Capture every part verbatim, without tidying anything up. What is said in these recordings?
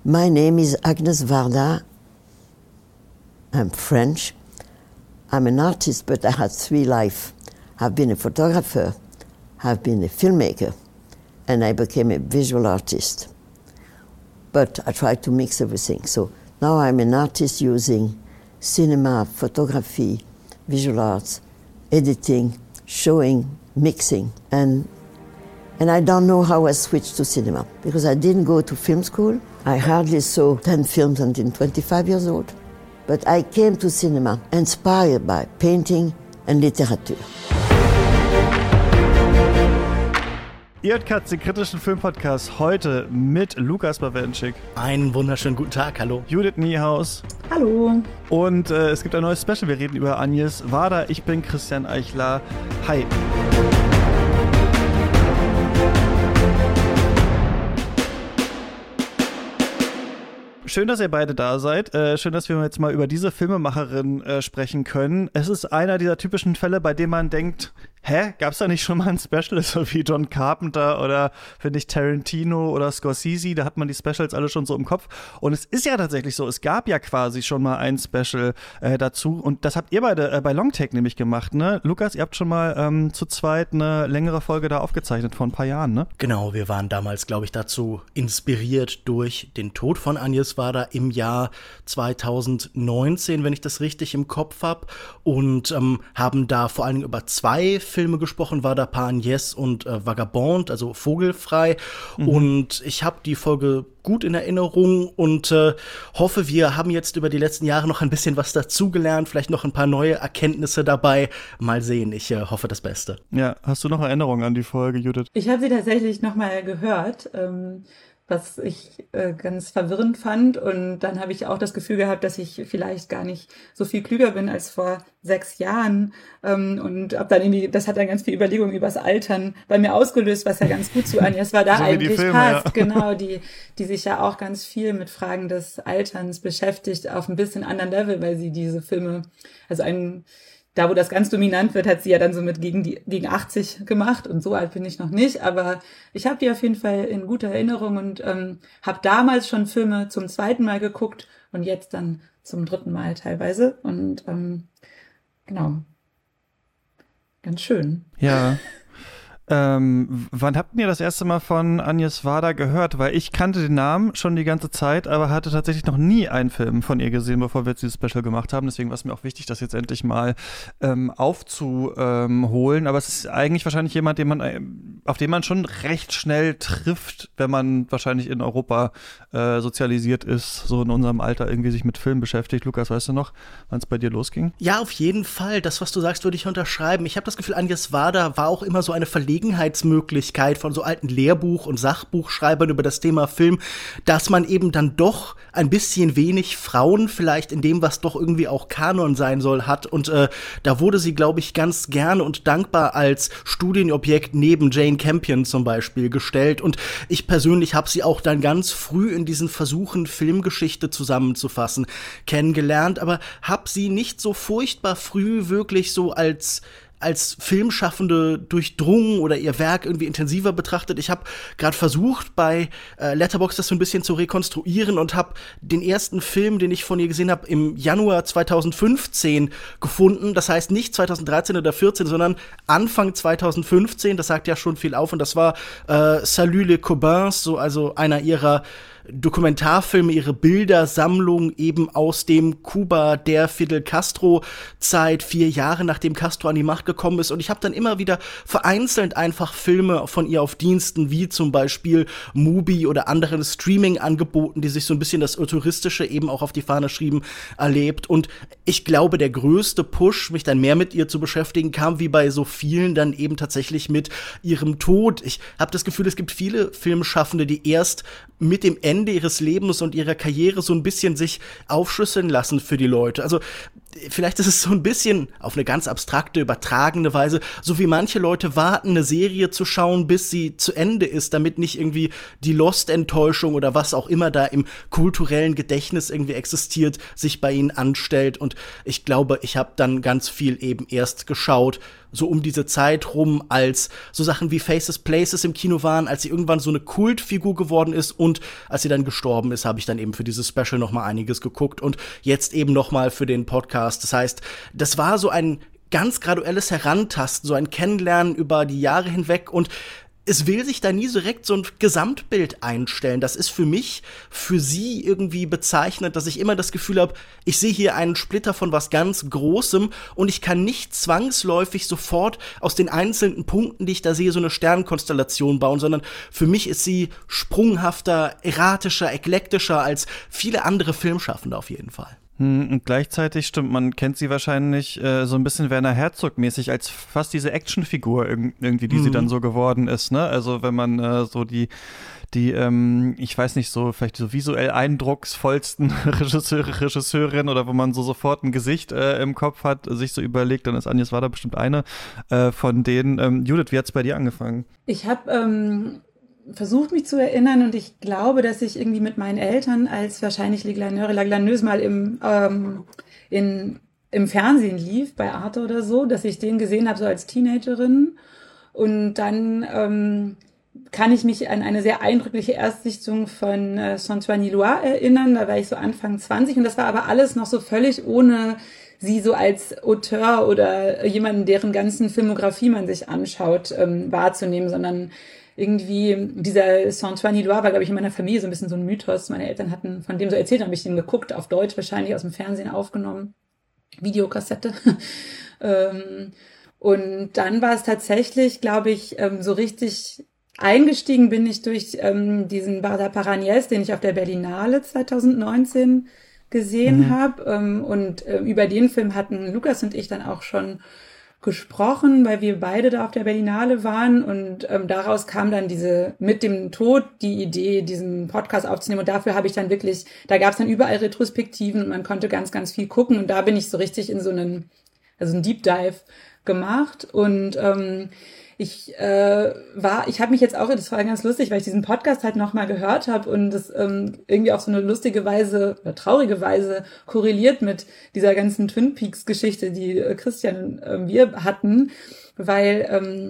My name is Agnes Varda. I'm French. I'm an artist, but I had three lives. I've been a photographer, I've been a filmmaker, and I became a visual artist. But I tried to mix everything. So now I'm an artist using cinema, photography, visual arts, editing, showing, mixing. And, and I don't know how I switched to cinema, because I didn't go to film school. I hardly saw ten films until twenty-five years old. But I came to cinema inspired by painting and literature. Ihr hört Katz, den kritischen Filmpodcast, heute mit Lukas Bawenschik. Einen wunderschönen guten Tag, hallo. Judith Niehaus. Hallo. Und äh, es gibt ein neues Special, wir reden über Agnes Varda. Ich bin Christian Eichler. Hi. Schön, dass ihr beide da seid. Äh, schön, dass wir jetzt mal über diese Filmemacherin äh, sprechen können. Es ist einer dieser typischen Fälle, bei dem man denkt, hä, gab's da nicht schon mal ein Special, so wie John Carpenter oder, finde ich, Tarantino oder Scorsese, da hat man die Specials alle schon so im Kopf. Und es ist ja tatsächlich so, es gab ja quasi schon mal ein Special äh, dazu und das habt ihr beide äh, bei Longtake nämlich gemacht, ne? Lukas, ihr habt schon mal ähm, zu zweit eine längere Folge da aufgezeichnet vor ein paar Jahren, ne? Genau, wir waren damals, glaube ich, dazu inspiriert durch den Tod von Agnes Varda im Jahr zweitausendneunzehn, wenn ich das richtig im Kopf habe, und ähm, haben da vor allen Dingen über zwei Filme gesprochen, Varda par Agnès und äh, Vagabond, also Vogelfrei. Mhm. Und ich habe die Folge gut in Erinnerung und äh, hoffe, wir haben jetzt über die letzten Jahre noch ein bisschen was dazugelernt, vielleicht noch ein paar neue Erkenntnisse dabei. Mal sehen, ich äh, hoffe das Beste. Ja, hast du noch Erinnerungen an die Folge, Judith? Ich habe sie tatsächlich noch mal gehört, ähm, was ich äh, ganz verwirrend fand. Und dann habe ich auch das Gefühl gehabt, dass ich vielleicht gar nicht so viel klüger bin als vor sechs Jahren. Ähm, und hab dann irgendwie, das hat dann ganz viel Überlegungen übers Altern bei mir ausgelöst, was ja ganz gut zu Agnes Varda so eigentlich Filme, passt. Ja. Genau, die, die sich ja auch ganz viel mit Fragen des Alterns beschäftigt, auf ein bisschen anderen Level, weil sie diese Filme, also einen, da, wo das ganz dominant wird, hat sie ja dann so mit gegen die gegen achtzig gemacht. Und so alt bin ich noch nicht. Aber ich habe die auf jeden Fall in guter Erinnerung und ähm, habe damals schon Filme zum zweiten Mal geguckt und jetzt dann zum dritten Mal teilweise. Und ähm, genau, ganz schön. Ja. Ähm, wann habt ihr das erste Mal von Agnes Varda gehört? Weil ich kannte den Namen schon die ganze Zeit, aber hatte tatsächlich noch nie einen Film von ihr gesehen, bevor wir jetzt dieses Special gemacht haben. Deswegen war es mir auch wichtig, das jetzt endlich mal ähm, aufzuholen. Aber es ist eigentlich wahrscheinlich jemand, den man, auf den man schon recht schnell trifft, wenn man wahrscheinlich in Europa äh, sozialisiert ist, so in unserem Alter irgendwie sich mit Film beschäftigt. Lukas, weißt du noch, wann es bei dir losging? Ja, auf jeden Fall. Das, was du sagst, würde ich unterschreiben. Ich habe das Gefühl, Agnes Varda war auch immer so eine Verlegenheit Gelegenheitsmöglichkeit von so alten Lehrbuch- und Sachbuchschreibern über das Thema Film, dass man eben dann doch ein bisschen wenig Frauen vielleicht in dem, was doch irgendwie auch Kanon sein soll, hat. Und äh, da wurde sie, glaube ich, ganz gerne und dankbar als Studienobjekt neben Jane Campion zum Beispiel gestellt. Und ich persönlich habe sie auch dann ganz früh in diesen Versuchen, Filmgeschichte zusammenzufassen, kennengelernt, aber habe sie nicht so furchtbar früh wirklich so als als Filmschaffende durchdrungen oder ihr Werk irgendwie intensiver betrachtet. Ich habe gerade versucht, bei äh, Letterboxd das so ein bisschen zu rekonstruieren und habe den ersten Film, den ich von ihr gesehen habe, im Januar zweitausendfünfzehn gefunden. Das heißt nicht zweitausenddreizehn oder vierzehn, sondern Anfang zweitausendfünfzehn. Das sagt ja schon viel auf. Und das war äh, Salut les Copains, so also einer ihrer Dokumentarfilme, ihre Bildersammlung eben aus dem Kuba der Fidel Castro-Zeit, vier Jahre nachdem Castro an die Macht gekommen ist. Und ich habe dann immer wieder vereinzelt einfach Filme von ihr auf Diensten, wie zum Beispiel Mubi oder anderen Streaming-Angeboten, die sich so ein bisschen das Touristische eben auch auf die Fahne schrieben, erlebt. Und ich glaube, der größte Push, mich dann mehr mit ihr zu beschäftigen, kam wie bei so vielen dann eben tatsächlich mit ihrem Tod. Ich habe das Gefühl, es gibt viele Filmschaffende, die erst mit dem Ende ihres Lebens und ihrer Karriere so ein bisschen sich aufschlüsseln lassen für die Leute. Also vielleicht ist es so ein bisschen auf eine ganz abstrakte, übertragene Weise, so wie manche Leute warten, eine Serie zu schauen, bis sie zu Ende ist, damit nicht irgendwie die Lost-Enttäuschung oder was auch immer da im kulturellen Gedächtnis irgendwie existiert, sich bei ihnen anstellt. Und ich glaube, ich habe dann ganz viel eben erst geschaut, so um diese Zeit rum, als so Sachen wie Faces, Places im Kino waren, als sie irgendwann so eine Kultfigur geworden ist, und als sie dann gestorben ist, habe ich dann eben für dieses Special noch mal einiges geguckt und jetzt eben noch mal für den Podcast. Das heißt, das war so ein ganz graduelles Herantasten, so ein Kennenlernen über die Jahre hinweg, und es will sich da nie direkt so ein Gesamtbild einstellen. Das ist für mich, für sie irgendwie bezeichnend, dass ich immer das Gefühl habe, ich sehe hier einen Splitter von was ganz Großem und ich kann nicht zwangsläufig sofort aus den einzelnen Punkten, die ich da sehe, so eine Sternkonstellation bauen, sondern für mich ist sie sprunghafter, erratischer, eklektischer als viele andere Filmschaffende auf jeden Fall. Und gleichzeitig stimmt, man kennt sie wahrscheinlich äh, so ein bisschen Werner Herzog-mäßig als fast diese Actionfigur irg- irgendwie, die mhm. sie dann so geworden ist, ne? Also wenn man äh, so die, die, ähm, ich weiß nicht, so vielleicht so visuell eindrucksvollsten Regisseure, Regisseurin oder wo man so sofort ein Gesicht äh, im Kopf hat, sich so überlegt, dann ist Agnes Varda bestimmt eine äh, von denen. Ähm, Judith, wie hat's bei dir angefangen? Ich habe ähm versucht mich zu erinnern, und ich glaube, dass ich irgendwie mit meinen Eltern, als wahrscheinlich Les Glaneurs, La Glaneuse mal im, ähm, in, im Fernsehen lief, bei Arte oder so, dass ich den gesehen habe, so als Teenagerin. Und dann ähm, kann ich mich an eine sehr eindrückliche Erstsichtung von äh, Saint-Ouen-Loire erinnern. Da war ich so Anfang zwanzig, und das war aber alles noch so völlig ohne sie so als Auteur oder jemanden, deren ganzen Filmografie man sich anschaut, ähm, wahrzunehmen, sondern irgendwie dieser Saint-Ouen-Loire war, glaube ich, in meiner Familie so ein bisschen so ein Mythos. Meine Eltern hatten von dem so erzählt, habe ich den geguckt, auf Deutsch wahrscheinlich, aus dem Fernsehen aufgenommen, Videokassette. ähm, und dann war es tatsächlich, glaube ich, ähm, so richtig eingestiegen bin ich durch ähm, diesen Varda par Agnès, den ich auf der Berlinale zwanzig neunzehn gesehen mhm. habe. Ähm, und äh, über den Film hatten Lukas und ich dann auch schon gesprochen, weil wir beide da auf der Berlinale waren, und ähm, daraus kam dann diese mit dem Tod die Idee, diesen Podcast aufzunehmen, und dafür habe ich dann wirklich, da gab es dann überall Retrospektiven und man konnte ganz, ganz viel gucken, und da bin ich so richtig in so einen, also einen Deep Dive gemacht, und ähm, ich äh, war, ich habe mich jetzt auch, das war ganz lustig, weil ich diesen Podcast halt nochmal gehört habe und das ähm, irgendwie auf so eine lustige Weise oder traurige Weise korreliert mit dieser ganzen Twin Peaks-Geschichte, die äh, Christian und äh, wir hatten, weil ähm,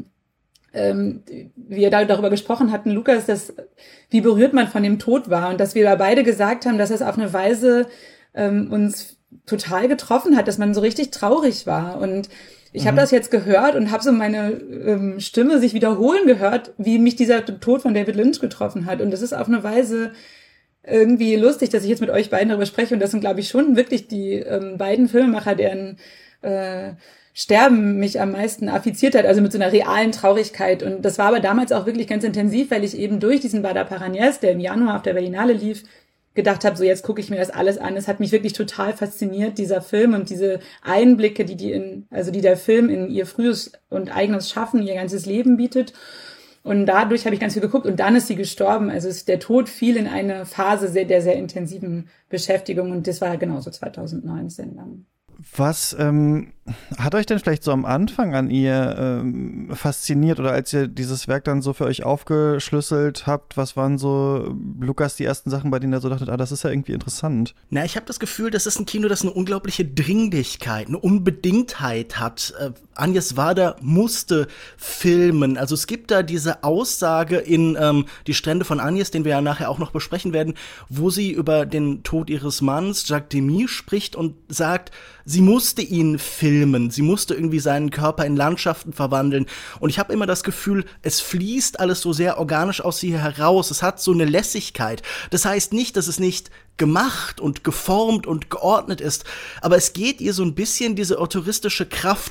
ähm, wir da darüber gesprochen hatten, Lukas, dass wie berührt man von dem Tod war, und dass wir da beide gesagt haben, dass es auf eine Weise ähm, uns total getroffen hat, dass man so richtig traurig war, und ich habe das jetzt gehört und habe so meine ähm, Stimme sich wiederholen gehört, wie mich dieser Tod von David Lynch getroffen hat. Und das ist auf eine Weise irgendwie lustig, dass ich jetzt mit euch beiden darüber spreche. Und das sind, glaube ich, schon wirklich die ähm, beiden Filmemacher, deren äh, Sterben mich am meisten affiziert hat, also mit so einer realen Traurigkeit. Und das war aber damals auch wirklich ganz intensiv, weil ich eben durch diesen Varda par Agnès, der im Januar auf der Berlinale lief, gedacht habe, so jetzt gucke ich mir das alles an. Es hat mich wirklich total fasziniert, dieser Film, und diese Einblicke, die die in, also die der Film in ihr frühes und eigenes Schaffen, ihr ganzes Leben bietet. Und dadurch habe ich ganz viel geguckt, und dann ist sie gestorben. Also es, der Tod fiel in eine Phase sehr, der sehr intensiven Beschäftigung, und das war genauso zwanzig neunzehn dann. Was ähm, hat euch denn vielleicht so am Anfang an ihr ähm, fasziniert, oder als ihr dieses Werk dann so für euch aufgeschlüsselt habt? Was waren so, Lukas, die ersten Sachen, bei denen ihr so dachtet, ah, das ist ja irgendwie interessant? Na, ich habe das Gefühl, das ist ein Kino, das eine unglaubliche Dringlichkeit, eine Unbedingtheit hat. Äh, Agnes Varda musste filmen. Also es gibt da diese Aussage in ähm, Die Strände von Agnes, den wir ja nachher auch noch besprechen werden, wo sie über den Tod ihres Manns, Jacques Demy, spricht und sagt, sie musste ihn filmen, sie musste irgendwie seinen Körper in Landschaften verwandeln. Und ich habe immer das Gefühl, es fließt alles so sehr organisch aus ihr heraus. Es hat so eine Lässigkeit. Das heißt nicht, dass es nicht gemacht und geformt und geordnet ist, aber es geht ihr so ein bisschen diese autoristische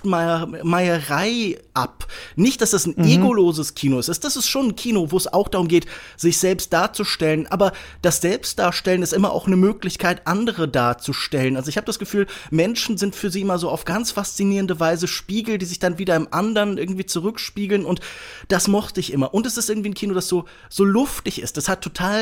Kraftmeierei ab. Nicht, dass es ein mhm. egoloses Kino ist. Das ist schon ein Kino, wo es auch darum geht, sich selbst darzustellen, aber das Selbstdarstellen ist immer auch eine Möglichkeit, andere darzustellen. Also ich habe das Gefühl, Menschen sind für sie immer so auf ganz faszinierende Weise Spiegel, die sich dann wieder im anderen irgendwie zurückspiegeln, und das mochte ich immer. Und es ist irgendwie ein Kino, das so, so luftig ist. Das hat total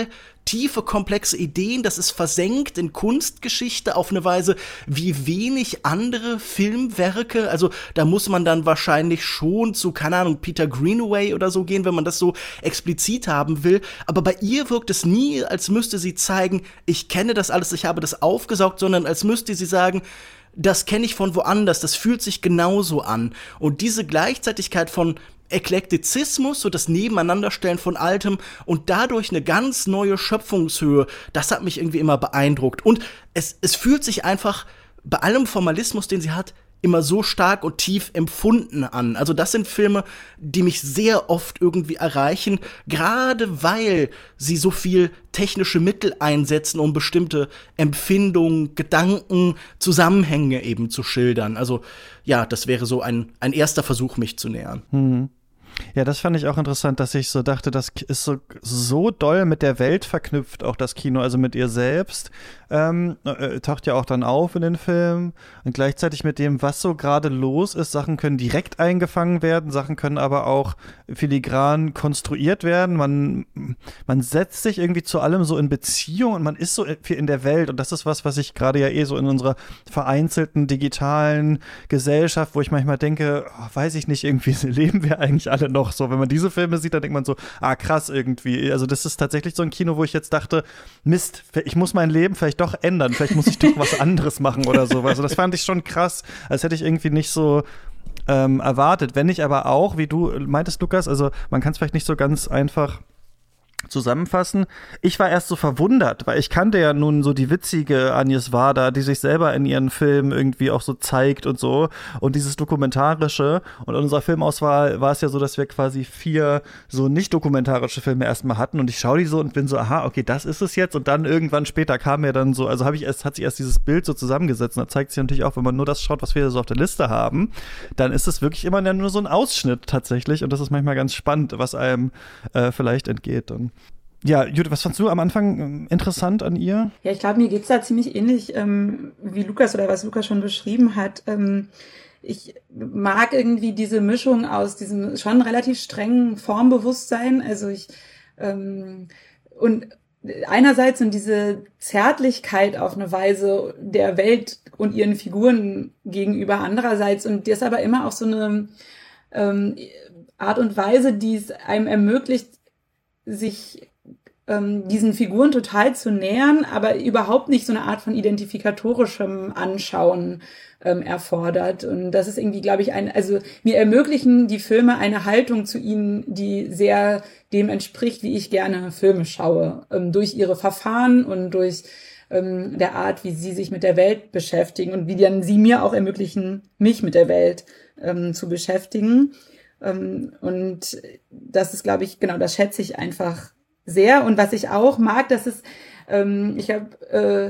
tiefe, komplexe Ideen, das ist versenkt in Kunstgeschichte auf eine Weise wie wenig andere Filmwerke. Also da muss man dann wahrscheinlich schon zu, keine Ahnung, Peter Greenaway oder so gehen, wenn man das so explizit haben will. Aber bei ihr wirkt es nie, als müsste sie zeigen, ich kenne das alles, ich habe das aufgesaugt, sondern als müsste sie sagen, das kenne ich von woanders, das fühlt sich genauso an. Und diese Gleichzeitigkeit von Eklektizismus, so das Nebeneinanderstellen von Altem und dadurch eine ganz neue Schöpfungshöhe, das hat mich irgendwie immer beeindruckt. Und es, es fühlt sich einfach bei allem Formalismus, den sie hat, immer so stark und tief empfunden an. Also das sind Filme, die mich sehr oft irgendwie erreichen, gerade weil sie so viel technische Mittel einsetzen, um bestimmte Empfindungen, Gedanken, Zusammenhänge eben zu schildern. Also ja, das wäre so ein, ein erster Versuch, mich zu nähern. Mhm. Ja, das fand ich auch interessant, dass ich so dachte, das ist so, so doll mit der Welt verknüpft, auch das Kino, also mit ihr selbst. Ähm, äh, taucht ja auch dann auf in den Filmen und gleichzeitig mit dem, was so gerade los ist. Sachen können direkt eingefangen werden, Sachen können aber auch filigran konstruiert werden. Man, man setzt sich irgendwie zu allem so in Beziehung und man ist so viel in der Welt und das ist was, was ich gerade ja eh so in unserer vereinzelten digitalen Gesellschaft, wo ich manchmal denke, oh, weiß ich nicht, irgendwie leben wir eigentlich alle noch so. Wenn man diese Filme sieht, dann denkt man so, ah krass irgendwie. Also das ist tatsächlich so ein Kino, wo ich jetzt dachte, Mist, ich muss mein Leben vielleicht doch ändern, vielleicht muss ich doch was anderes machen oder so. Also das fand ich schon krass, als hätte ich irgendwie nicht so ähm, erwartet. Wenn ich aber auch, wie du meintest, Lukas, also man kann es vielleicht nicht so ganz einfach zusammenfassen. Ich war erst so verwundert, weil ich kannte ja nun so die witzige Agnes Varda, die sich selber in ihren Filmen irgendwie auch so zeigt und so und dieses Dokumentarische und in unserer Filmauswahl war es ja so, dass wir quasi vier so nicht dokumentarische Filme erstmal hatten und ich schaue die so und bin so, aha, okay, das ist es jetzt und dann irgendwann später kam mir dann so, also habe ich erst, hat sich erst dieses Bild so zusammengesetzt und da zeigt sich natürlich auch, wenn man nur das schaut, was wir so auf der Liste haben, dann ist es wirklich immer nur so ein Ausschnitt tatsächlich und das ist manchmal ganz spannend, was einem äh, vielleicht entgeht und ja, Judith, was fandst du am Anfang interessant an ihr? Ja, ich glaube, mir geht's da ziemlich ähnlich ähm, wie Lukas oder was Lukas schon beschrieben hat. Ähm, ich mag irgendwie diese Mischung aus diesem schon relativ strengen Formbewusstsein. Also ich ähm, und einerseits und diese Zärtlichkeit auf eine Weise der Welt und ihren Figuren gegenüber andererseits und das aber immer auch so eine ähm, Art und Weise, die es einem ermöglicht, sich ähm, diesen Figuren total zu nähern, aber überhaupt nicht so eine Art von identifikatorischem Anschauen ähm, erfordert. Und das ist irgendwie, glaube ich, ein, also mir ermöglichen die Filme eine Haltung zu ihnen, die sehr dem entspricht, wie ich gerne Filme schaue, ähm, durch ihre Verfahren und durch ähm, der Art, wie sie sich mit der Welt beschäftigen und wie dann sie mir auch ermöglichen, mich mit der Welt ähm, zu beschäftigen. Ähm, und das ist, glaube ich, genau, das schätze ich einfach sehr. Und was ich auch mag, das ist, ähm, ich habe, äh,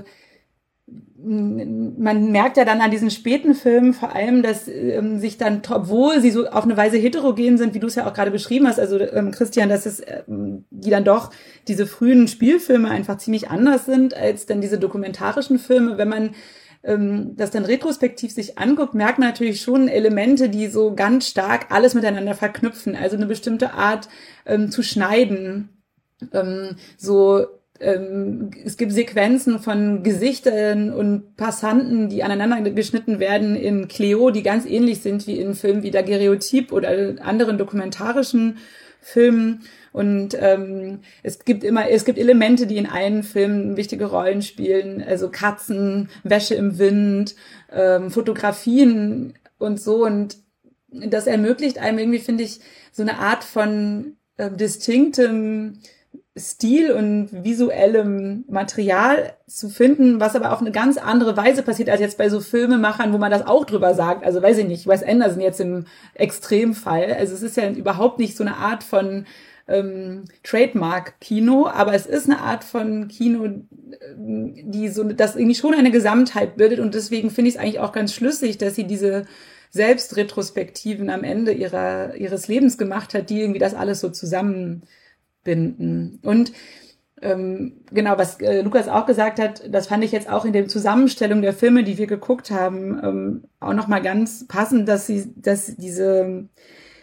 man merkt ja dann an diesen späten Filmen vor allem, dass ähm, sich dann, obwohl sie so auf eine Weise heterogen sind, wie du es ja auch gerade beschrieben hast, also ähm, Christian, dass es, ähm, die dann doch diese frühen Spielfilme einfach ziemlich anders sind als dann diese dokumentarischen Filme. Wenn man ähm, das dann retrospektiv sich anguckt, merkt man natürlich schon Elemente, die so ganz stark alles miteinander verknüpfen. Also eine bestimmte Art ähm, zu schneiden, ähm, so Ähm, es gibt Sequenzen von Gesichtern und Passanten, die aneinander geschnitten werden in Cleo, die ganz ähnlich sind wie in Filmen wie Daguerreotyp oder anderen dokumentarischen Filmen. Und ähm, es gibt immer, es gibt Elemente, die in allen Filmen wichtige Rollen spielen, also Katzen, Wäsche im Wind, ähm, Fotografien und so. Und das ermöglicht einem irgendwie, finde ich, so eine Art von äh, distinktem Stil und visuellem Material zu finden, was aber auf eine ganz andere Weise passiert, als jetzt bei so Filmemachern, wo man das auch drüber sagt. Also weiß ich nicht, Wes Anderson jetzt im Extremfall. Also es ist ja überhaupt nicht so eine Art von ähm, Trademark-Kino, aber es ist eine Art von Kino, die so, das irgendwie schon eine Gesamtheit bildet und deswegen finde ich es eigentlich auch ganz schlüssig, dass sie diese Selbstretrospektiven am Ende ihrer ihres Lebens gemacht hat, die irgendwie das alles so zusammen binden. Und ähm, genau, was äh, Lukas auch gesagt hat, das fand ich jetzt auch in der Zusammenstellung der Filme, die wir geguckt haben, ähm, auch nochmal ganz passend, dass sie, dass diese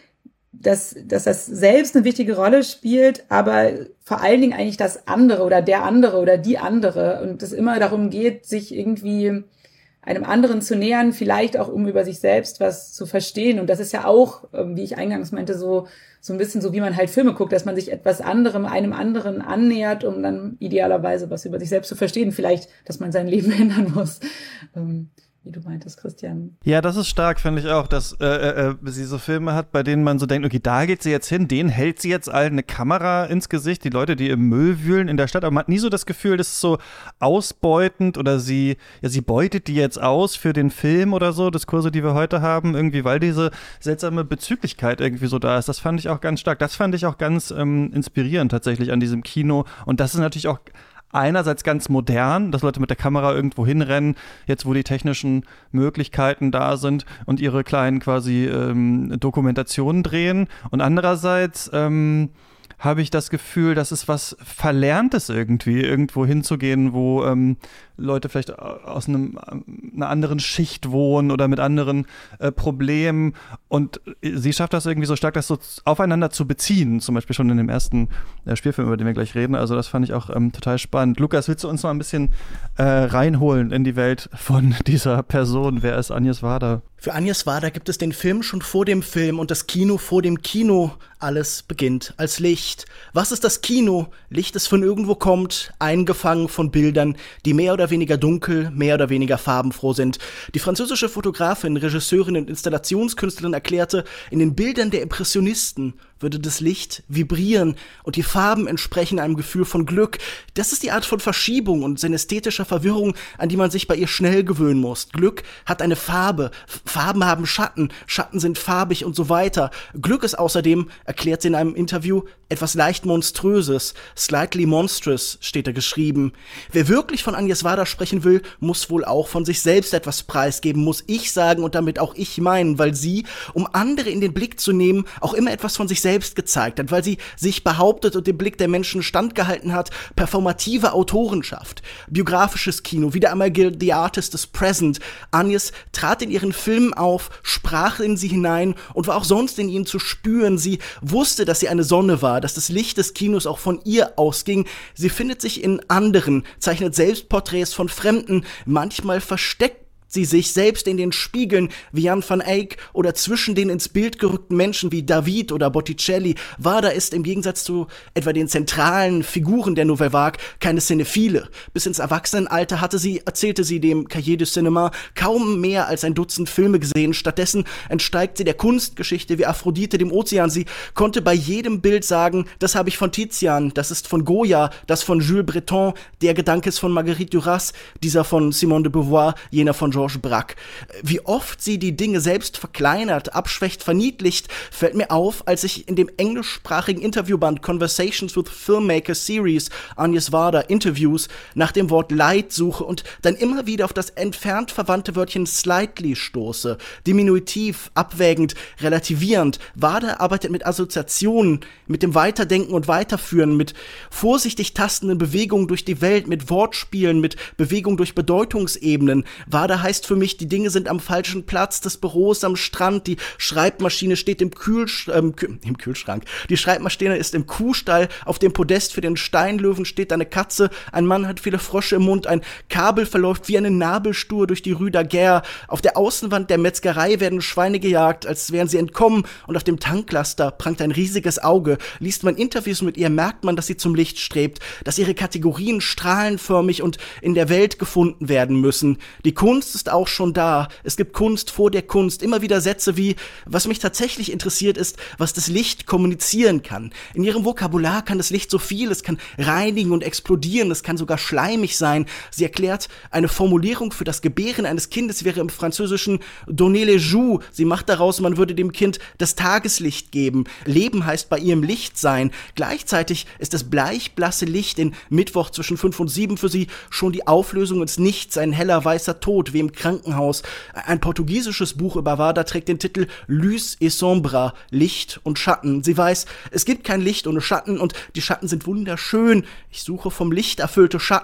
dass, dass das selbst eine wichtige Rolle spielt, aber vor allen Dingen eigentlich das andere oder der andere oder die andere und es immer darum geht, sich irgendwie einem anderen zu nähern, vielleicht auch um über sich selbst was zu verstehen. Und das ist ja auch, wie ich eingangs meinte, so so ein bisschen so, wie man halt Filme guckt, dass man sich etwas anderem, einem anderen annähert, um dann idealerweise was über sich selbst zu verstehen. Vielleicht, dass man sein Leben ändern muss. Ähm, wie du meintest, Christian. Ja, das ist stark, finde ich auch, dass äh, äh, sie so Filme hat, bei denen man so denkt, okay, da geht sie jetzt hin, denen hält sie jetzt allen eine Kamera ins Gesicht, die Leute, die im Müll wühlen in der Stadt, aber man hat nie so das Gefühl, das ist so ausbeutend oder sie, ja, sie beutet die jetzt aus für den Film oder so, Diskurse, die wir heute haben, irgendwie, weil diese seltsame Bezüglichkeit irgendwie so da ist. Das fand ich auch ganz stark. Das fand ich auch ganz ähm, inspirierend tatsächlich an diesem Kino und das ist natürlich auch einerseits ganz modern, dass Leute mit der Kamera irgendwo hinrennen, jetzt wo die technischen Möglichkeiten da sind und ihre kleinen quasi ähm, Dokumentationen drehen. Und andererseits ähm, habe ich das Gefühl, dass es was Verlerntes irgendwie, irgendwo hinzugehen, wo ähm, Leute vielleicht aus einem, einer anderen Schicht wohnen oder mit anderen äh, Problemen. Und sie schafft das irgendwie so stark, das so aufeinander zu beziehen. Zum Beispiel schon in dem ersten äh, Spielfilm, über den wir gleich reden. Also das fand ich auch ähm, total spannend. Lukas, willst du uns mal ein bisschen äh, reinholen in die Welt von dieser Person? Wer ist Agnes Varda? Für Agnes Varda gibt es den Film schon vor dem Film und das Kino vor dem Kino. Alles beginnt als Licht. Was ist das Kino? Licht, das von irgendwo kommt, eingefangen von Bildern, die mehr oder weniger dunkel, mehr oder weniger farbenfroh sind. Die französische Fotografin, Regisseurin und Installationskünstlerin erklärte, in den Bildern der Impressionisten würde das Licht vibrieren und die Farben entsprechen einem Gefühl von Glück. Das ist die Art von Verschiebung und synästhetischer Verwirrung, an die man sich bei ihr schnell gewöhnen muss. Glück hat eine Farbe, Farben haben Schatten, Schatten sind farbig und so weiter. Glück ist außerdem, erklärt sie in einem Interview, etwas leicht Monströses. Slightly monstrous steht da geschrieben. Wer wirklich von Agnes Varda sprechen will, muss wohl auch von sich selbst etwas preisgeben, muss ich sagen und damit auch ich meinen, weil sie, um andere in den Blick zu nehmen, auch immer etwas von sich selbst gezeigt hat, weil sie sich behauptet und dem Blick der Menschen standgehalten hat, performative Autorenschaft, biografisches Kino, wieder einmal gilt The Artist is Present. Agnes trat in ihren Filmen auf, sprach in sie hinein und war auch sonst in ihnen zu spüren. Sie wusste, dass sie eine Sonne war, dass das Licht des Kinos auch von ihr ausging. Sie findet sich in anderen, zeichnet Selbstporträts von Fremden, manchmal versteckt sie sich selbst in den Spiegeln wie Jan van Eyck oder zwischen den ins Bild gerückten Menschen wie David oder Botticelli. Varda ist im Gegensatz zu etwa den zentralen Figuren der Nouvelle Vague keine Cinephile. Bis ins Erwachsenenalter hatte sie, erzählte sie dem Cahiers du Cinéma, kaum mehr als ein Dutzend Filme gesehen. Stattdessen entsteigt sie der Kunstgeschichte wie Aphrodite dem Ozean. Sie konnte bei jedem Bild sagen, das habe ich von Tizian, das ist von Goya, das von Jules Breton, der Gedanke ist von Marguerite Duras, dieser von Simone de Beauvoir, jener von Georges Braque. Wie oft sie die Dinge selbst verkleinert, abschwächt, verniedlicht, fällt mir auf, als ich in dem englischsprachigen Interviewband Conversations with Filmmakers Series Agnes Varda Interviews nach dem Wort Light suche und dann immer wieder auf das entfernt verwandte Wörtchen slightly stoße. Diminutiv, abwägend, relativierend. Varda arbeitet mit Assoziationen, mit dem Weiterdenken und Weiterführen, mit vorsichtig tastenden Bewegungen durch die Welt, mit Wortspielen, mit Bewegung durch Bedeutungsebenen. Varda heißt für mich, die Dinge sind am falschen Platz, das Büro ist am Strand, die Schreibmaschine steht im, Kühlsch- ähm, Kü- im Kühlschrank, die Schreibmaschine ist im Kuhstall, auf dem Podest für den Steinlöwen steht eine Katze, ein Mann hat viele Frösche im Mund, ein Kabel verläuft wie eine Nabelschnur durch die Rue Daguerre, auf der Außenwand der Metzgerei werden Schweine gejagt, als wären sie entkommen und auf dem Tanklaster prangt ein riesiges Auge. Liest man Interviews mit ihr, merkt man, dass sie zum Licht strebt, dass ihre Kategorien strahlenförmig und in der Welt gefunden werden müssen. Die Kunst ist auch schon da. Es gibt Kunst vor der Kunst. Immer wieder Sätze wie, was mich tatsächlich interessiert ist, was das Licht kommunizieren kann. In ihrem Vokabular kann das Licht so viel. Es kann reinigen und explodieren. Es kann sogar schleimig sein. Sie erklärt, eine Formulierung für das Gebären eines Kindes wäre im Französischen donner les joues. Sie macht daraus, man würde dem Kind das Tageslicht geben. Leben heißt bei ihrem Licht sein. Gleichzeitig ist das bleichblasse Licht in Mittwoch zwischen fünf und sieben für sie schon die Auflösung ins Nichts, ein heller weißer Tod, wie im Krankenhaus. Ein portugiesisches Buch über Varda trägt den Titel Luz et Sombra, Licht und Schatten. Sie weiß, es gibt kein Licht ohne Schatten und die Schatten sind wunderschön. Ich suche vom Licht erfüllte Schatten.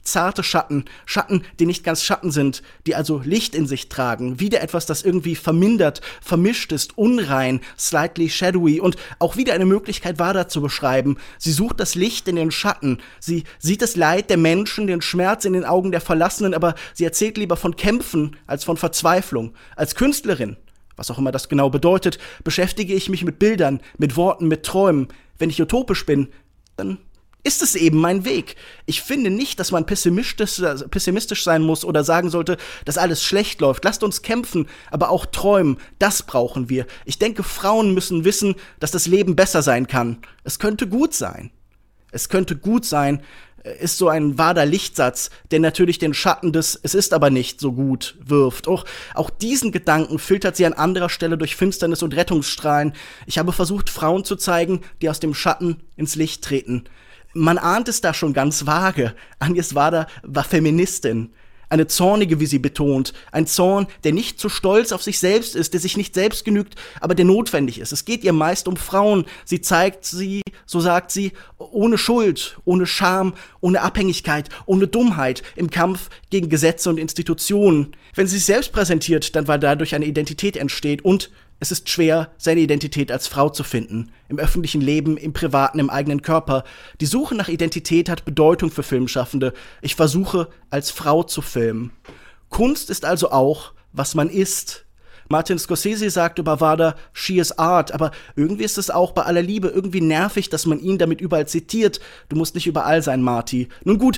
zarte Schatten, Schatten, die nicht ganz Schatten sind, die also Licht in sich tragen, wieder etwas, das irgendwie vermindert, vermischt ist, unrein, slightly shadowy und auch wieder eine Möglichkeit, Varda zu beschreiben. Sie sucht das Licht in den Schatten, sie sieht das Leid der Menschen, den Schmerz in den Augen der Verlassenen, aber sie erzählt lieber von Kämpfen als von Verzweiflung. Als Künstlerin, was auch immer das genau bedeutet, beschäftige ich mich mit Bildern, mit Worten, mit Träumen. Wenn ich utopisch bin, dann ist es eben mein Weg. Ich finde nicht, dass man pessimistisch, pessimistisch sein muss oder sagen sollte, dass alles schlecht läuft. Lasst uns kämpfen, aber auch träumen. Das brauchen wir. Ich denke, Frauen müssen wissen, dass das Leben besser sein kann. Es könnte gut sein. Es könnte gut sein, ist so ein Varda-Lichtsatz, der natürlich den Schatten des Es ist aber nicht so gut wirft. Auch, auch diesen Gedanken filtert sie an anderer Stelle durch Finsternis und Rettungsstrahlen. Ich habe versucht, Frauen zu zeigen, die aus dem Schatten ins Licht treten. Man ahnt es da schon ganz vage. Agnes Varda war Feministin. Eine Zornige, wie sie betont. Ein Zorn, der nicht zu stolz auf sich selbst ist, der sich nicht selbst genügt, aber der notwendig ist. Es geht ihr meist um Frauen. Sie zeigt sie, so sagt sie, ohne Schuld, ohne Scham, ohne Abhängigkeit, ohne Dummheit im Kampf gegen Gesetze und Institutionen. Wenn sie sich selbst präsentiert, dann weil dadurch eine Identität entsteht und es ist schwer, seine Identität als Frau zu finden. Im öffentlichen Leben, im privaten, im eigenen Körper. Die Suche nach Identität hat Bedeutung für Filmschaffende. Ich versuche, als Frau zu filmen. Kunst ist also auch, was man ist. Martin Scorsese sagt über Varda, she is art, aber irgendwie ist es auch bei aller Liebe irgendwie nervig, dass man ihn damit überall zitiert. Du musst nicht überall sein, Marty. Nun gut,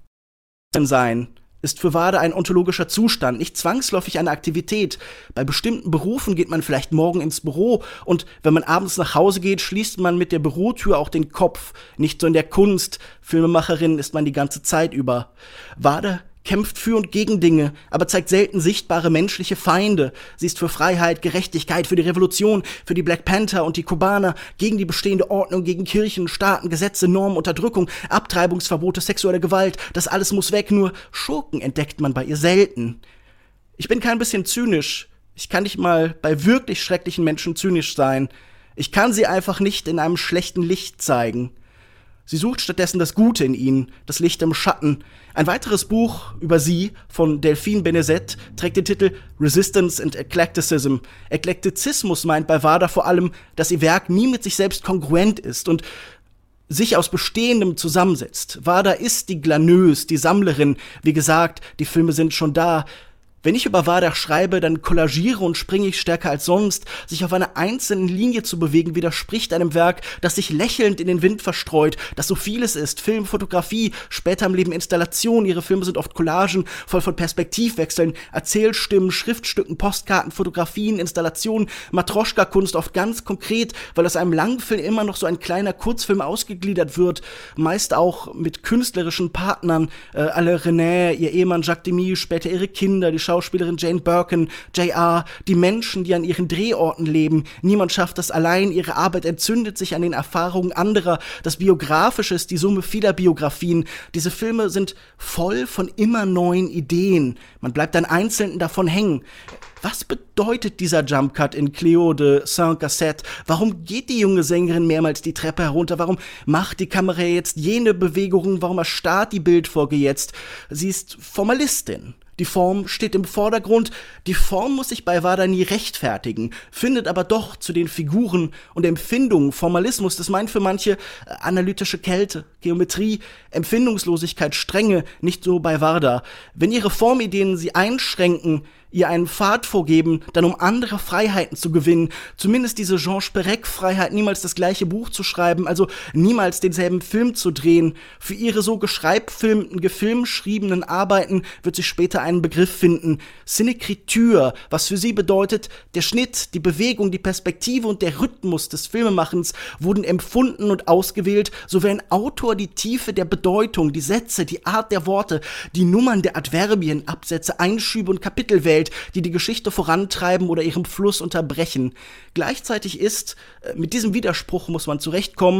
sein ist für Varda ein ontologischer Zustand, nicht zwangsläufig eine Aktivität. Bei bestimmten Berufen geht man vielleicht morgen ins Büro und wenn man abends nach Hause geht, schließt man mit der Bürotür auch den Kopf. Nicht so in der Kunst. Filmemacherin ist man die ganze Zeit über. Varda kämpft für und gegen Dinge, aber zeigt selten sichtbare menschliche Feinde. Sie ist für Freiheit, Gerechtigkeit, für die Revolution, für die Black Panther und die Kubaner, gegen die bestehende Ordnung, gegen Kirchen, Staaten, Gesetze, Normen, Unterdrückung, Abtreibungsverbote, sexuelle Gewalt. Das alles muss weg, nur Schurken entdeckt man bei ihr selten. Ich bin kein bisschen zynisch. Ich kann nicht mal bei wirklich schrecklichen Menschen zynisch sein. Ich kann sie einfach nicht in einem schlechten Licht zeigen. Sie sucht stattdessen das Gute in ihnen, das Licht im Schatten. Ein weiteres Buch über sie von Delphine Benezet trägt den Titel Resistance and Eclecticism. Eklektizismus meint bei Varda vor allem, dass ihr Werk nie mit sich selbst kongruent ist und sich aus Bestehendem zusammensetzt. Varda ist die Glaneuse, die Sammlerin. Wie gesagt, die Filme sind schon da. Wenn ich über Varda schreibe, dann kollagiere und springe ich stärker als sonst. Sich auf einer einzelnen Linie zu bewegen, widerspricht einem Werk, das sich lächelnd in den Wind verstreut, das so vieles ist. Film, Fotografie, später im Leben Installation. Ihre Filme sind oft Collagen, voll von Perspektivwechseln, Erzählstimmen, Schriftstücken, Postkarten, Fotografien, Installationen, Matroschka-Kunst, oft ganz konkret, weil aus einem Langfilm immer noch so ein kleiner Kurzfilm ausgegliedert wird. Meist auch mit künstlerischen Partnern. Äh, Alain René, ihr Ehemann Jacques Demy, später ihre Kinder, die Schauspielerin Jane Birkin, J R, die Menschen, die an ihren Drehorten leben. Niemand schafft das allein. Ihre Arbeit entzündet sich an den Erfahrungen anderer. Das Biografische ist die Summe vieler Biografien. Diese Filme sind voll von immer neuen Ideen. Man bleibt an einzelnen davon hängen. Was bedeutet dieser Jumpcut in Cléo de Saint-Cassette? Warum geht die junge Sängerin mehrmals die Treppe herunter? Warum macht die Kamera jetzt jene Bewegungen? Warum erstarrt die Bildfolge jetzt? Sie ist Formalistin. Die Form steht im Vordergrund. Die Form muss sich bei Varda nie rechtfertigen, findet aber doch zu den Figuren und Empfindungen Formalismus. Das meint für manche analytische Kälte, Geometrie, Empfindungslosigkeit, Strenge, nicht so bei Varda. Wenn ihre Formideen sie einschränken, ihr einen Pfad vorgeben, dann um andere Freiheiten zu gewinnen, zumindest diese Jean Perec-Freiheit, niemals das gleiche Buch zu schreiben, also niemals denselben Film zu drehen. Für ihre so geschreibfilmten, gefilmschriebenen Arbeiten wird sie später einen Begriff finden, Cinekritur, was für sie bedeutet, der Schnitt, die Bewegung, die Perspektive und der Rhythmus des Filmemachens wurden empfunden und ausgewählt, so wie ein Autor die Tiefe der Bedeutung, die Sätze, die Art der Worte, die Nummern der Adverbien, Absätze, Einschübe und Kapitel wählt, die die Geschichte vorantreiben oder ihren Fluss unterbrechen. Gleichzeitig ist, mit diesem Widerspruch muss man zurechtkommen,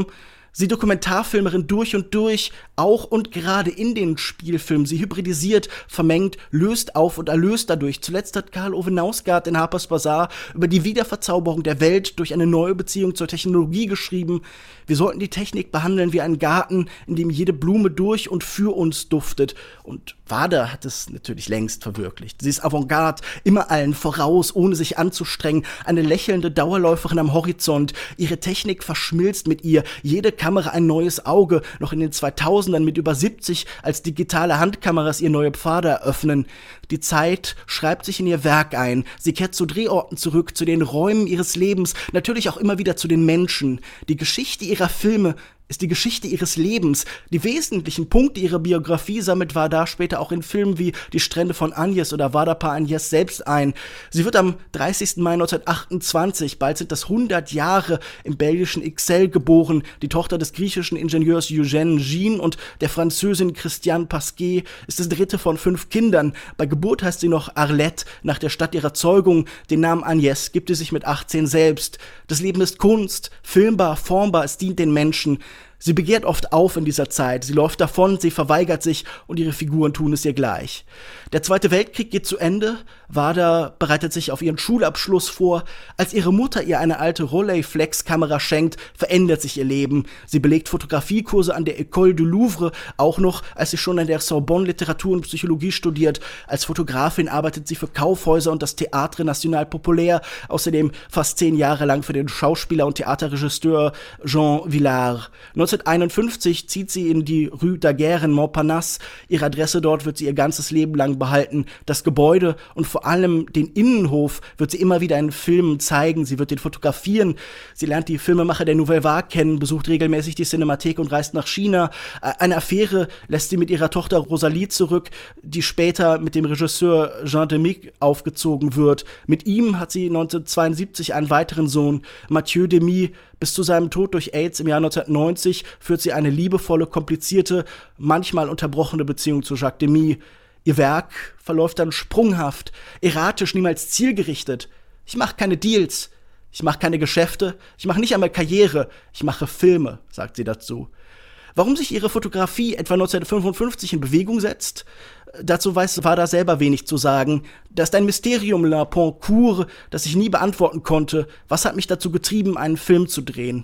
Sie Dokumentarfilmerin durch und durch, auch und gerade in den Spielfilmen. Sie hybridisiert, vermengt, löst auf und erlöst dadurch. Zuletzt hat Karl Ove Knausgaard in Harper's Bazaar über die Wiederverzauberung der Welt durch eine neue Beziehung zur Technologie geschrieben. Wir sollten die Technik behandeln wie einen Garten, in dem jede Blume durch und für uns duftet. Und Warder hat es natürlich längst verwirklicht. Sie ist Avantgarde, immer allen voraus, ohne sich anzustrengen. Eine lächelnde Dauerläuferin am Horizont. Ihre Technik verschmilzt mit ihr. Jede Kamera ein neues Auge. Noch in den zweitausendern mit über siebzig, als digitale Handkameras ihr neue Pfade eröffnen. Die Zeit schreibt sich in ihr Werk ein. Sie kehrt zu Drehorten zurück, zu den Räumen ihres Lebens, natürlich auch immer wieder zu den Menschen. Die Geschichte ihrer Filme ist die Geschichte ihres Lebens. Die wesentlichen Punkte ihrer Biografie sammelt Warda später auch in Filmen wie Die Strände von Agnes oder Warda par Agnès selbst ein. Sie wird am dreißigsten Mai neunzehnhundertachtundzwanzig, bald sind das hundert Jahre, im belgischen Ixelles geboren. Die Tochter des griechischen Ingenieurs Eugène Gien und der Französin Christiane Pasquet ist das dritte von fünf Kindern. Bei Geburt heißt sie noch Arlette, nach der Stadt ihrer Zeugung. Den Namen Agnès gibt sie sich mit achtzehn selbst. Das Leben ist Kunst, filmbar, formbar, es dient den Menschen. Sie begehrt oft auf in dieser Zeit, sie läuft davon, sie verweigert sich und ihre Figuren tun es ihr gleich. Der Zweite Weltkrieg geht zu Ende, Warda bereitet sich auf ihren Schulabschluss vor. Als ihre Mutter ihr eine alte Rolleiflex-Kamera schenkt, verändert sich ihr Leben. Sie belegt Fotografiekurse an der École du Louvre, auch noch, als sie schon an der Sorbonne Literatur und Psychologie studiert. Als Fotografin arbeitet sie für Kaufhäuser und das Théâtre National Populaire, außerdem fast zehn Jahre lang für den Schauspieler und Theaterregisseur Jean Villard. neunzehnhunderteinundfünfzig zieht sie in die Rue Daguerre in Montparnasse. Ihre Adresse dort wird sie ihr ganzes Leben lang behalten. Das Gebäude und vor allem den Innenhof wird sie immer wieder in Filmen zeigen. Sie wird den fotografieren. Sie lernt die Filmemacher der Nouvelle Vague kennen, besucht regelmäßig die Cinemathek und reist nach China. Eine Affäre lässt sie mit ihrer Tochter Rosalie zurück, die später mit dem Regisseur Jean Demy aufgezogen wird. Mit ihm hat sie neunzehnhundertzweiundsiebzig einen weiteren Sohn, Mathieu Demy. Bis zu seinem Tod durch AIDS im Jahr neunzehnhundertneunzig führt sie eine liebevolle, komplizierte, manchmal unterbrochene Beziehung zu Jacques Demy. Ihr Werk verläuft dann sprunghaft, erratisch, niemals zielgerichtet. Ich mache keine Deals, ich mache keine Geschäfte, ich mache nicht einmal Karriere, ich mache Filme, sagt sie dazu. Warum sich ihre Fotografie etwa neunzehnhundertfünfundfünfzig in Bewegung setzt? Dazu weiß Warda selber wenig zu sagen. Das ist ein Mysterium, la Poncourt, das ich nie beantworten konnte. Was hat mich dazu getrieben, einen Film zu drehen?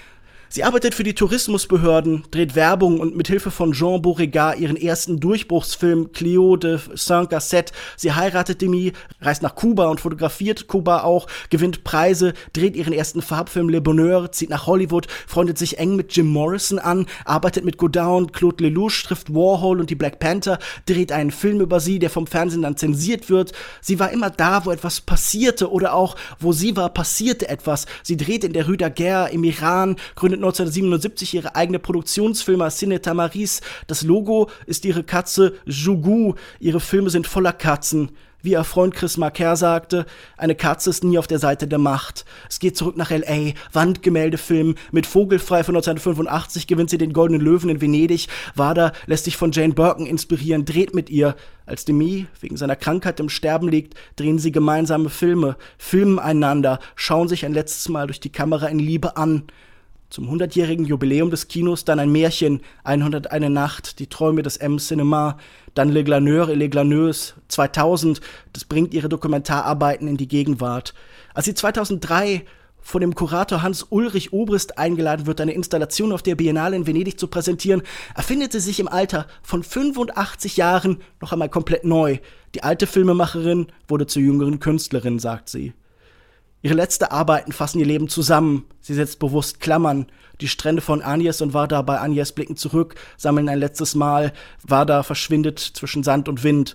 Sie arbeitet für die Tourismusbehörden, dreht Werbung und mit Hilfe von Jean Beauregard ihren ersten Durchbruchsfilm Cléo de cinq à sept. Sie heiratet Demy, reist nach Kuba und fotografiert Kuba auch, gewinnt Preise, dreht ihren ersten Farbfilm Le Bonheur, zieht nach Hollywood, freundet sich eng mit Jim Morrison an, arbeitet mit Godin und Claude Lelouch, trifft Warhol und die Black Panther, dreht einen Film über sie, der vom Fernsehen dann zensiert wird. Sie war immer da, wo etwas passierte oder auch, wo sie war, passierte etwas. Sie dreht in der Rue Daguerre im Iran, gründet neunzehnhundertsiebenundsiebzig ihre eigene Produktionsfirma Cine Tamaris. Das Logo ist ihre Katze Jougou. Ihre Filme sind voller Katzen. Wie ihr Freund Chris Marker sagte, eine Katze ist nie auf der Seite der Macht. Es geht zurück nach L A, Wandgemäldefilm. Mit Vogelfrei von neunzehnhundertfünfundachtzig gewinnt sie den Goldenen Löwen in Venedig. Warda lässt sich von Jane Birkin inspirieren, dreht mit ihr. Als Demy wegen seiner Krankheit im Sterben liegt, drehen sie gemeinsame Filme, filmen einander, schauen sich ein letztes Mal durch die Kamera in Liebe an. Zum hundertjährigen Jubiläum des Kinos dann ein Märchen, hunderteine Nacht, die Träume des M-Cinema, dann Le Glaneur et les Glaneuses, zweitausend, das bringt ihre Dokumentararbeiten in die Gegenwart. Als sie zweitausenddrei von dem Kurator Hans-Ulrich Obrist eingeladen wird, eine Installation auf der Biennale in Venedig zu präsentieren, erfindet sie sich im Alter von fünfundachtzig Jahren noch einmal komplett neu. Die alte Filmemacherin wurde zur jüngeren Künstlerin, sagt sie. Ihre letzten Arbeiten fassen ihr Leben zusammen. Sie setzt bewusst Klammern. Die Strände von Agnes und Warda bei Agnes blicken zurück, sammeln ein letztes Mal. Warda verschwindet zwischen Sand und Wind.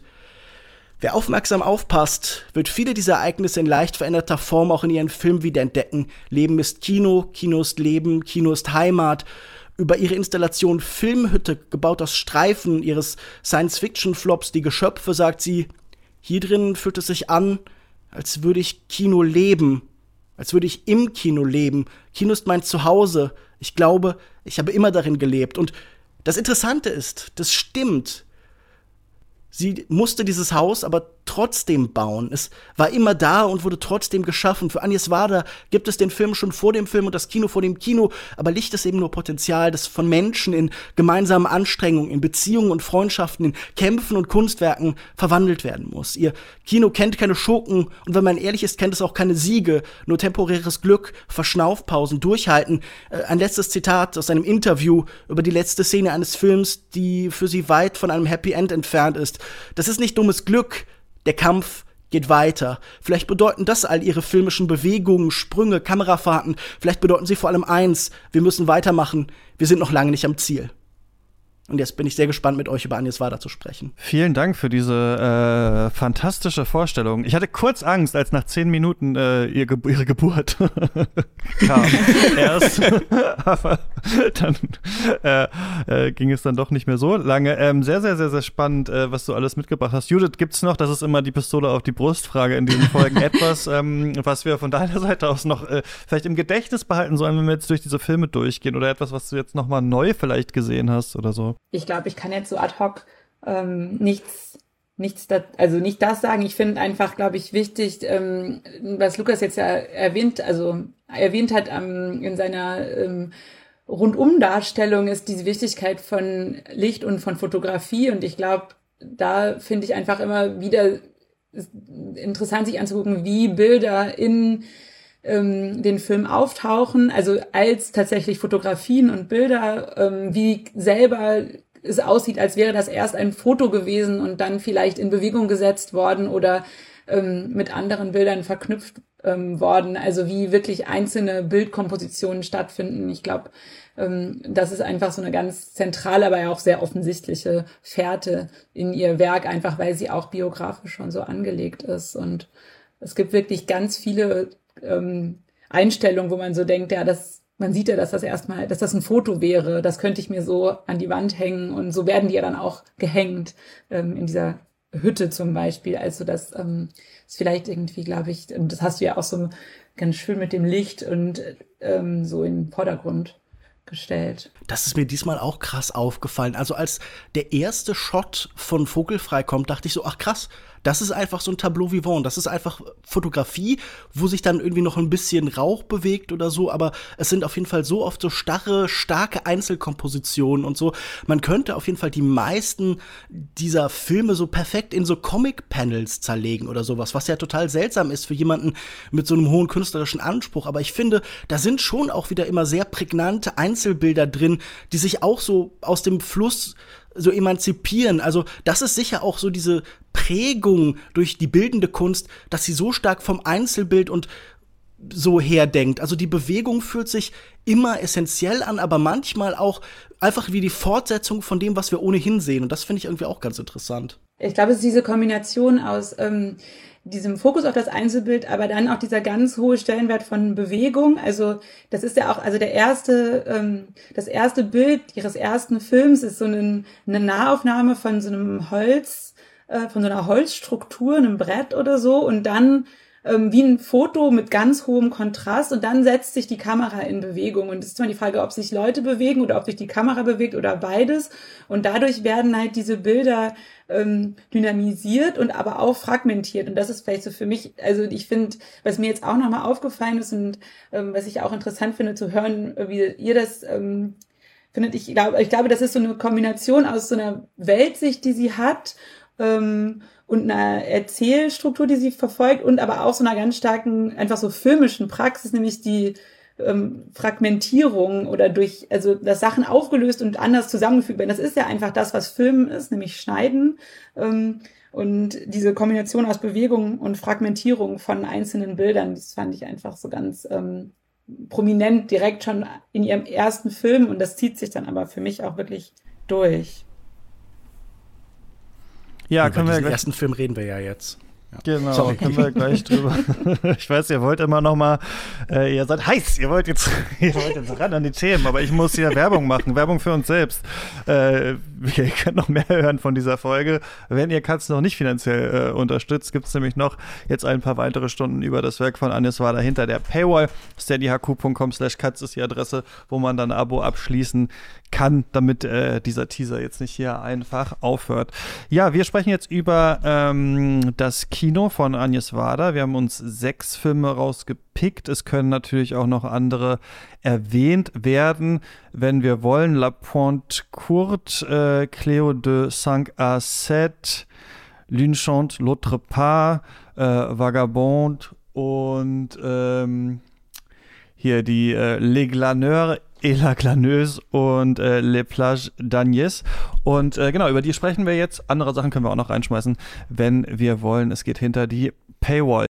Wer aufmerksam aufpasst, wird viele dieser Ereignisse in leicht veränderter Form auch in ihren Filmen wiederentdecken. Leben ist Kino, Kino ist Leben, Kino ist Heimat. Über ihre Installation Filmhütte, gebaut aus Streifen ihres Science-Fiction-Flops Die Geschöpfe, sagt sie, hier drin fühlt es sich an, als würde ich Kino leben, als würde ich im Kino leben. Kino ist mein Zuhause. Ich glaube, ich habe immer darin gelebt. Und das Interessante ist, das stimmt. Sie musste dieses Haus aber trotzdem bauen. Es war immer da und wurde trotzdem geschaffen. Für Agnes Varda gibt es den Film schon vor dem Film und das Kino vor dem Kino, aber Licht ist eben nur Potenzial, das von Menschen in gemeinsamen Anstrengungen, in Beziehungen und Freundschaften, in Kämpfen und Kunstwerken verwandelt werden muss. Ihr Kino kennt keine Schurken und wenn man ehrlich ist, kennt es auch keine Siege, nur temporäres Glück, Verschnaufpausen, Durchhalten. Äh, ein letztes Zitat aus einem Interview über die letzte Szene eines Films, die für sie weit von einem Happy End entfernt ist. Das ist nicht dummes Glück, der Kampf geht weiter. Vielleicht bedeuten das all ihre filmischen Bewegungen, Sprünge, Kamerafahrten. Vielleicht bedeuten sie vor allem eins: Wir müssen weitermachen, wir sind noch lange nicht am Ziel. Und jetzt bin ich sehr gespannt, mit euch über Agnes Varda zu sprechen. Vielen Dank für diese äh, fantastische Vorstellung. Ich hatte kurz Angst, als nach zehn Minuten äh, ihr Ge- ihre Geburt kam. Erst. Aber dann äh, äh, ging es dann doch nicht mehr so lange. Ähm, sehr, sehr, sehr, sehr spannend, äh, was du alles mitgebracht hast. Judith, gibt's noch, das ist immer die Pistole auf die Brustfrage in diesen Folgen, etwas, ähm, was wir von deiner Seite aus noch äh, vielleicht im Gedächtnis behalten sollen, wenn wir jetzt durch diese Filme durchgehen, oder etwas, was du jetzt noch mal neu vielleicht gesehen hast oder so? Ich glaube, ich kann jetzt so ad hoc ähm, nichts, nichts, da, also nicht das sagen. Ich finde einfach, glaube ich, wichtig, ähm, was Lukas jetzt ja erwähnt, also erwähnt hat ähm, in seiner ähm, Rundumdarstellung, ist diese Wichtigkeit von Licht und von Fotografie. Und ich glaube, da finde ich einfach immer wieder interessant, sich anzugucken, wie Bilder in ähm, den Film auftauchen, also als tatsächlich Fotografien und Bilder, ähm, wie selber es aussieht, als wäre das erst ein Foto gewesen und dann vielleicht in Bewegung gesetzt worden oder ähm, mit anderen Bildern verknüpft ähm, worden, also wie wirklich einzelne Bildkompositionen stattfinden. Ich glaube, ähm, das ist einfach so eine ganz zentrale, aber ja auch sehr offensichtliche Fährte in ihr Werk, einfach weil sie auch biografisch schon so angelegt ist. Und es gibt wirklich ganz viele ähm, Einstellungen, wo man so denkt, ja, das, man sieht ja, dass das erstmal, dass das ein Foto wäre, das könnte ich mir so an die Wand hängen, und so werden die ja dann auch gehängt, ähm, in dieser Hütte zum Beispiel. Also das ähm, ist vielleicht irgendwie, glaube ich, und das hast du ja auch so ganz schön mit dem Licht und ähm, so in den Vordergrund gestellt. Das ist mir diesmal auch krass aufgefallen. Also als der erste Shot von Vogelfrei kommt, dachte ich so, ach krass, das ist einfach so ein Tableau vivant. Das ist einfach Fotografie, wo sich dann irgendwie noch ein bisschen Rauch bewegt oder so. Aber es sind auf jeden Fall so oft so starre, starke Einzelkompositionen und so. Man könnte auf jeden Fall die meisten dieser Filme so perfekt in so Comic-Panels zerlegen oder sowas, was ja total seltsam ist für jemanden mit so einem hohen künstlerischen Anspruch. Aber ich finde, da sind schon auch wieder immer sehr prägnante Einzelbilder drin, die sich auch so aus dem Fluss so emanzipieren. Also das ist sicher auch so diese Prägung durch die bildende Kunst, dass sie so stark vom Einzelbild und so herdenkt. Also die Bewegung fühlt sich immer essentiell an, aber manchmal auch einfach wie die Fortsetzung von dem, was wir ohnehin sehen. Und das finde ich irgendwie auch ganz interessant. Ich glaube, es ist diese Kombination aus ähm, diesem Fokus auf das Einzelbild, aber dann auch dieser ganz hohe Stellenwert von Bewegung. Also das ist ja auch, also der erste, ähm, das erste Bild ihres ersten Films ist so eine, eine Nahaufnahme von so einem Holz, äh, von so einer Holzstruktur, einem Brett oder so, und dann ähm, wie ein Foto mit ganz hohem Kontrast, und dann setzt sich die Kamera in Bewegung. Und es ist zwar die Frage, ob sich Leute bewegen oder ob sich die Kamera bewegt oder beides. Und dadurch werden halt diese Bilder ähm, dynamisiert und aber auch fragmentiert. Und das ist vielleicht so für mich, also ich finde, was mir jetzt auch nochmal aufgefallen ist und ähm, was ich auch interessant finde zu hören, wie ihr das ähm, findet, ich glaube, ich glaube, das ist so eine Kombination aus so einer Weltsicht, die sie hat, ähm, und einer Erzählstruktur, die sie verfolgt, und aber auch so einer ganz starken, einfach so filmischen Praxis, nämlich die ähm, Fragmentierung oder durch, also dass Sachen aufgelöst und anders zusammengefügt werden. Das ist ja einfach das, was Filmen ist, nämlich Schneiden. Ähm, und diese Kombination aus Bewegung und Fragmentierung von einzelnen Bildern, das fand ich einfach so ganz ähm, prominent direkt schon in ihrem ersten Film, und das zieht sich dann aber für mich auch wirklich durch. Ja, Über können wir diesen gleich, ersten Film reden wir ja jetzt. Ja. Genau, Sorry. können wir gleich drüber. Ich weiß, ihr wollt immer noch mal, äh, ihr seid heiß, ihr wollt jetzt, ihr wollt jetzt ran an die Themen, aber ich muss hier Werbung machen, Werbung für uns selbst. Äh, ihr könnt noch mehr hören von dieser Folge. Wenn ihr Katz noch nicht finanziell äh, unterstützt, gibt es nämlich noch jetzt ein paar weitere Stunden über das Werk von Agnes Varda hinter der Paywall. steadyhq punkt com slash katz ist die Adresse, wo man dann ein Abo abschließen kann, damit äh, dieser Teaser jetzt nicht hier einfach aufhört. Ja, wir sprechen jetzt über ähm, das Kino von Agnes Varda. Wir haben uns sechs Filme rausgepickt. Es können natürlich auch noch andere erwähnt werden, wenn wir wollen. La Pointe Courte, äh, Cléo de cinq à sept, L'une chante, l'autre pas, äh, Vagabond und ähm, hier die äh, Les Glaneurs et la Glaneuse und äh, Les Plages d'Agnès. Und äh, genau, über die sprechen wir jetzt. Andere Sachen können wir auch noch reinschmeißen, wenn wir wollen. Es geht hinter die Paywall.